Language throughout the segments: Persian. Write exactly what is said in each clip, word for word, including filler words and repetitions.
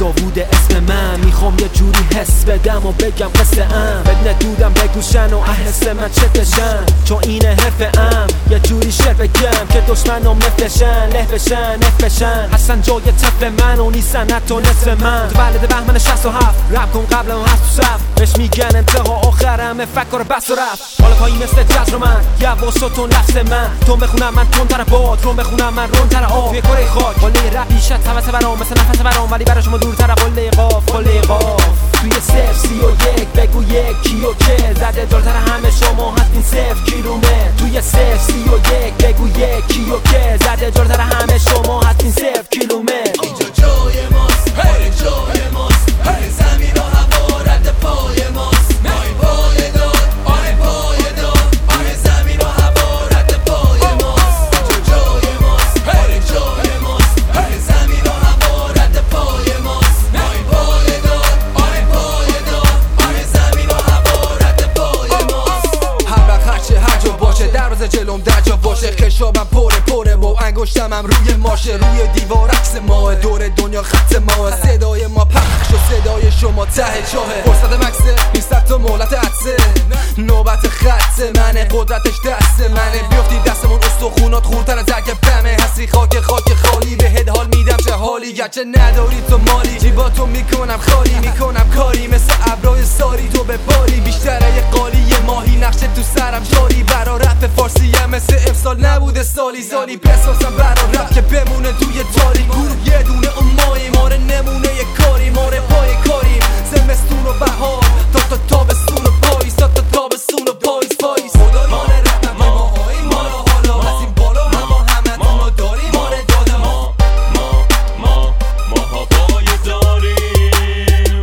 داوود اسم من، میخوام یه جوری حس بدم و بگم قصه ام، بدن دودم بگوشن و احس من چتشن، چون اینه حرف ام یه جوری شعر بگم که دشمنم نفشن له بشن نفشن، هستن جای طفل من و نیستن حتی نصف من. متولد بهمن شصت و هفت رپ کن قبل اون هست تو صف، بهش میگن انتها آخرمه فکر بس و رفت. حالا پایی مثل جز رو من یواش و تون لفظ من، تون بخونم من تون تر باد، رون بخونم من رون تر آب. توی کره خاک قله رپ بیشت حوث برام مثل نفس برام، ولی برای شما دورتر قله قاف قله قاف. توی صفر سی و یک بگو یک کیو که زده جلتر همه شما هستین صفر کیلومتر. توی صفر سی و یک بگو یک کیو که زده جلتر همه شما هستین صفر کیلومتر. اینجا جای ماست پای جای ماست، روی زمین و هوا رد پای ماست. مای پای داد آی پای داد آی زمین و هوا رد پای ماست. اینجا جای ماست پای جای ماست، روی زمین و هوا رد پای ماست. مای پای داد آی پای داد آی زمین و هوا رد پای ماست. هر وقت هرچه هر جا باشه دروازه جلوم در جا باشه، خشابم پره پره با انگشتمم روی ماشه، روی دیوار عکس ماه، دور دنیا خط ماه، صدای ما پخش و صدای شما ته چاهه. فرصت مکسه نیست تا مهلت عطسه، نوبت خطه منه قدرتش دست منه، بیفتی دستمون استخونات خورتر از اگه بمه، هستی خاک خاک خالی بهت حال میدم چه حالی، گرچه نداری تو مالی جیباتو میکنم خالی، میکنم کاری مثل ابرای ساری تو به باری، بیشتره یه قالی یه ماهی نقشه تو سرم جاری، برا رپ فارسی هم مثل امسال نبوده سالی سالی، بسازم برا رپ که بمونه توی تاریک، یه دونه اون مایی ماره نمونه یه کاری، ماره پای کاریم زمستون و بهار تا تا تابستون و پاییز، تا تا تابستون و پاییز پاییز. خدا ماره رپ ما ماهایی ماره حالا هستیم بالا، ما همه تونو داریم ماره داده ما ما ما ما هوای داریم.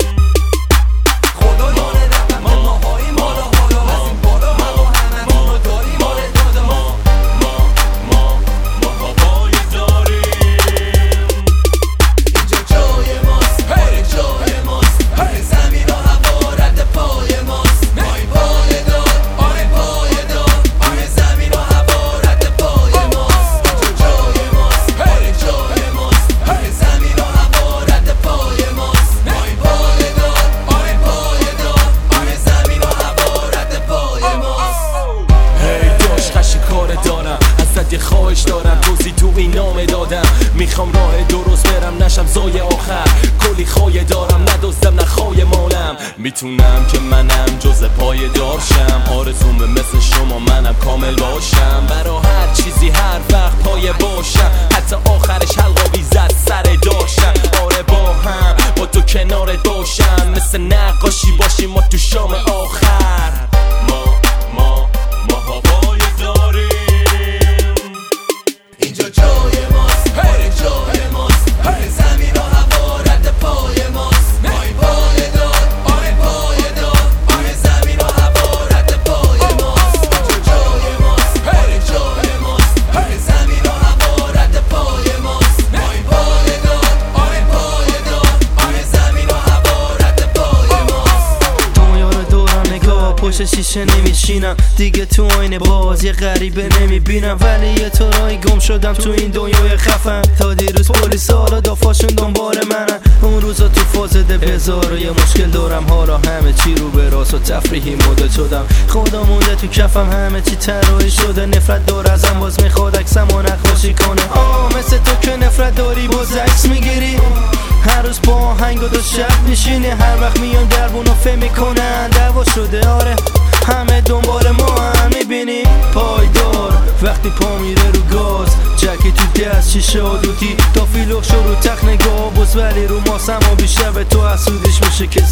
خدا ماره رپ ما ماهایی ماره حالا هستیم بالا، ما همه تونو داریم ماره داده ما ما ما ما هوای داریم. اینجا جای ماست پای جای ماست، روی زمین و هوا رد پای ماست. مای پای داد آی پای داد آی زمین و هوا رد پای ماست. اینجا جای ماست پای جای ماست، روی زمین و هوا رد پای ماست. مای پای داد آی پای داد آی زمین و هوا رد پای ماست. هی داش خشی کار دارم ازت یه خواهش دارم، روزی تو این نامه دادم، میخوام راه درست برم نشم زای آخر، کلی خواهی دارم ندوستم نه خواهی مالم، میتونم که منم جز پای دارشم، آرزومه مثل شما منم کامل باشم، برا هر چیزی هر وقت پای باشم، حتی آخرش حلقا بیزد سر داشتم، آره با هم با تو کنار باشم، مثل نقاشی باشیم ما تو شام آخر. ما ما ما هوای داریم. اینجا جای ماست پای جای ماست، روی زمین و هوا رد پای ماست. مای پای داد آی پای داد آی زمین و هوا رد پای ماست. اینجا جای ماست پای جای ماست، روی زمین و هوا رد پای ماست. مای پای داد آی پای داد آی زمین و هوا رد پای ماست. دنیا رو دورم نگاه پشت شیشه نمیشینم دیگه، تو آینه باز یه غریبه نمیبینم، ولی یه طورایی گم شدم تو این دنیای خفن، تا دیروز پلیس حالا دافاشون دنبال منن، اون روزا تو فازده بزار و یه مشکل دارم، حالا همه چی رو به راست و تفریحی مدل شدم، خدا مونده تو کفم همه چی طراحی شده، نفرت دار ازم باز میخواد عکسم و نقاشی کنه، آه مثل تو که نفرت داری باز عکس میگیری، هر روز با آهنگ و دو شب میشینی، هر وقت میان دربونو فهم میکنن دعوا شده، آره همه دنبال ما هم میبینی پایدار، وقتی پا میره رو گاز جکی تو دست شیشه و دوتی تا فیلوخ شو رو تخت نگاه بز، ولی رو ماسم و بیشتر به تو حسودش میشه که